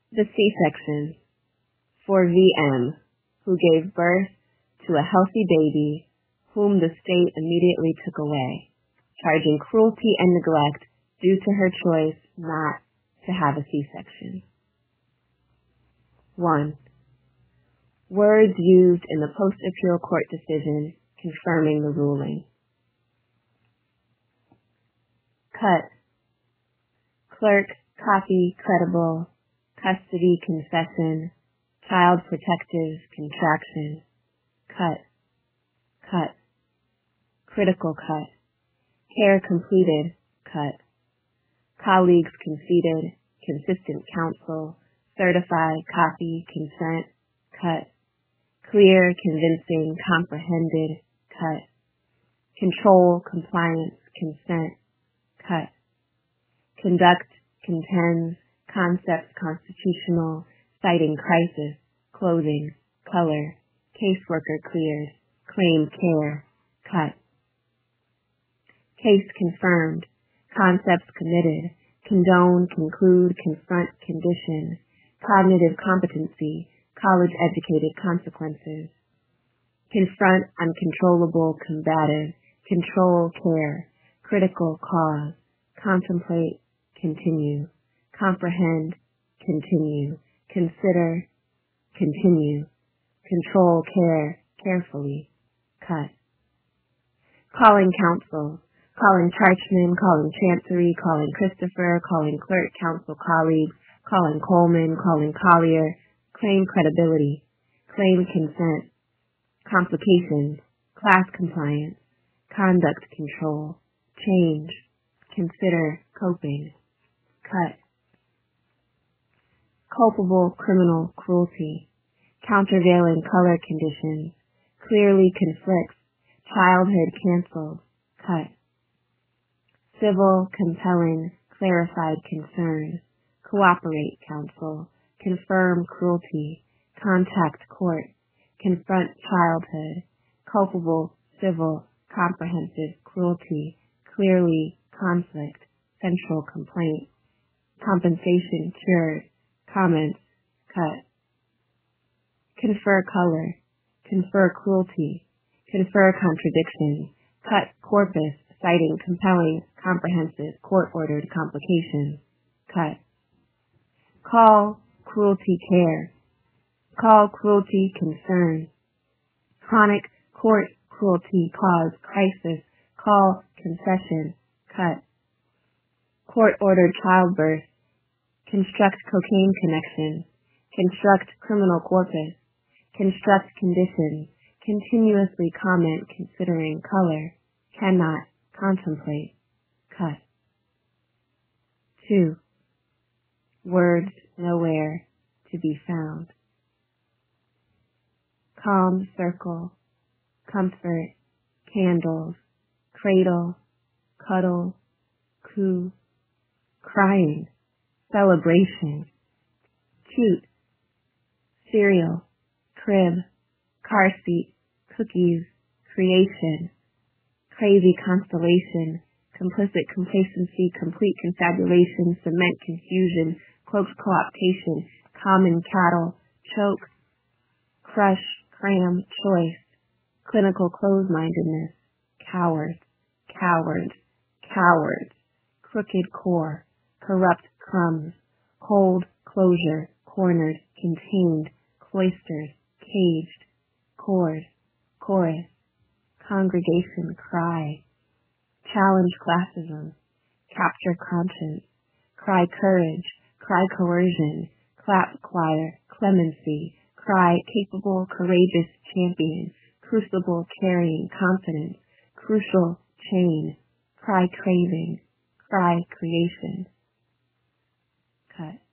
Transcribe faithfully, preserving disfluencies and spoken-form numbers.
The C-section for V M, who gave birth to a healthy baby whom the state immediately took away, charging cruelty and neglect due to her choice not to have a C-section. one. Words used in the post-appeal court decision confirming the ruling. Cut. Clerk, copy, credible, custody, confession, child protective, contraction. Cut. Cut. Critical cut. Care completed, cut. Colleagues conceded, consistent counsel, certify, copy, consent, cut. Clear, convincing, comprehended, cut. Control, compliance, consent, cut. Conduct, contends, concepts constitutional, citing crisis, clothing, color, caseworker cleared, claim care, cut. Case confirmed, concepts committed, condone, conclude, confront, condition, cognitive competency, college-educated consequences. Confront, uncontrollable, combative, control, care, critical, cause, contemplate, continue, comprehend, continue, consider, continue, control, care, carefully, cut. Calling counsel, calling Charchman, calling Chancery, calling Christopher, calling clerk, counsel, colleagues, calling Coleman, calling Collier, claim credibility, claim consent, complications, class compliance, conduct control, change, consider, coping, cut. Culpable criminal cruelty, countervailing color conditions, clearly conflicts, childhood canceled, cut. Civil, compelling, clarified concern, cooperate counsel, confirm cruelty, contact court, confront childhood, culpable, civil, comprehensive cruelty, clearly conflict, central complaint, compensation cured, comments, cut. Confer color, confer cruelty, confer contradiction, cut corpus, citing compelling, comprehensive, court-ordered complications, cut. Call, cruelty care, call cruelty concern, chronic court cruelty cause crisis, call concession, cut. Court-ordered childbirth, construct cocaine connection, construct criminal corpus, construct conditions, continuously comment considering color, cannot, contemplate, cut. Two. Words nowhere to be found. Calm circle, comfort, candles, cradle, cuddle, coo, crying, celebration, cute, cereal, crib, car seat, cookies, creation, crazy constellation, complicit complacency, complete confabulation, cement confusion, cloaked co-optation, common cattle, choke, crush, cram, choice, clinical close-mindedness, coward, coward, coward, crooked core, corrupt crumbs, cold, closure, cornered, contained, cloisters, caged, cord, chorus, congregation, cry, challenge classism, capture conscience, cry courage, cry coercion, clap choir, clemency, cry capable, courageous champion, crucible carrying confidence, crucial chain, cry craving, cry creation. Cut.